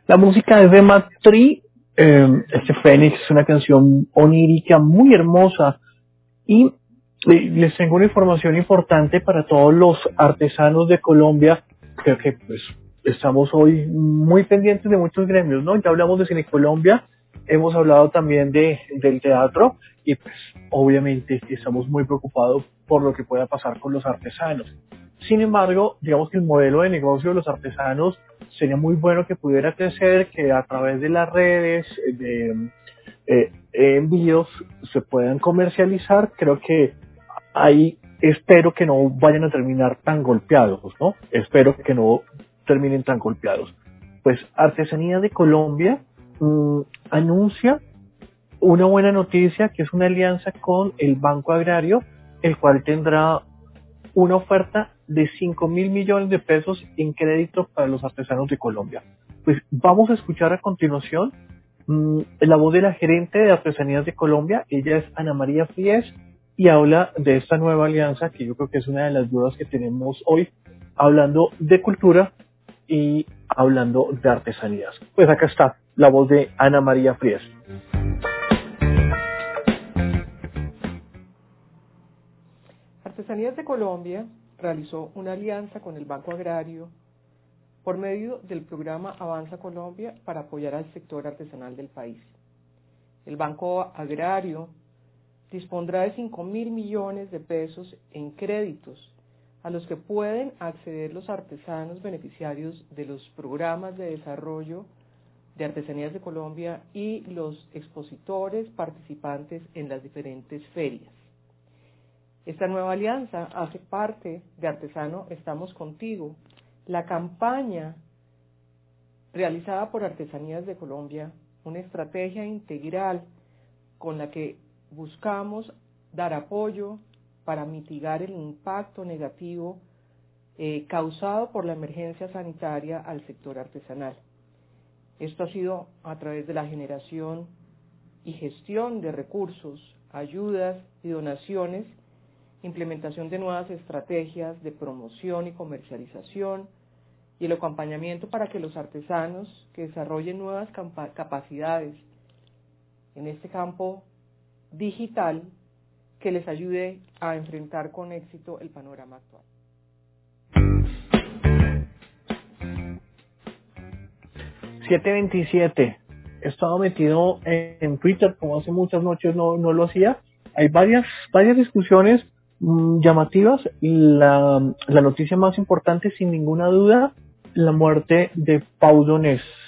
La música es de Matri, este Fénix es una canción onírica muy hermosa y les tengo una información importante para todos los artesanos de Colombia. Creo que pues estamos hoy muy pendientes de muchos gremios, ¿no? Ya hablamos de Cine Colombia, hemos hablado también del teatro y pues obviamente estamos muy preocupados por lo que pueda pasar con los artesanos. Sin embargo, digamos que el modelo de negocio de los artesanos sería muy bueno que pudiera crecer, que a través de las redes, de envíos, se puedan comercializar. Creo que ahí espero que no vayan a terminar tan golpeados, ¿no? Espero que no terminen tan golpeados. Pues Artesanía de Colombia anuncia una buena noticia, que es una alianza con el Banco Agrario, el cual tendrá una oferta de 5.000 millones de pesos en crédito para los artesanos de Colombia. Pues vamos a escuchar a continuación la voz de la gerente de Artesanías de Colombia. Ella es Ana María Fries y habla de esta nueva alianza, que yo creo que es una de las dudas que tenemos hoy, hablando de cultura y hablando de artesanías. Pues acá está la voz de Ana María Fries. Artesanías de Colombia realizó una alianza con el Banco Agrario por medio del programa Avanza Colombia para apoyar al sector artesanal del país. El Banco Agrario dispondrá de 5.000 millones de pesos en créditos a los que pueden acceder los artesanos beneficiarios de los programas de desarrollo de Artesanías de Colombia y los expositores participantes en las diferentes ferias. Esta nueva alianza hace parte de Artesano Estamos Contigo, la campaña realizada por Artesanías de Colombia, una estrategia integral con la que buscamos dar apoyo para mitigar el impacto negativo causado por la emergencia sanitaria al sector artesanal. Esto ha sido a través de la generación y gestión de recursos, ayudas y donaciones, implementación de nuevas estrategias de promoción y comercialización y el acompañamiento para que los artesanos que desarrollen nuevas capacidades en este campo digital que les ayude a enfrentar con éxito el panorama actual. 7:27. He estado metido en Twitter, como hace muchas noches no lo hacía. Hay varias discusiones llamativas. La noticia más importante, sin ninguna duda, la muerte de Pau Donés,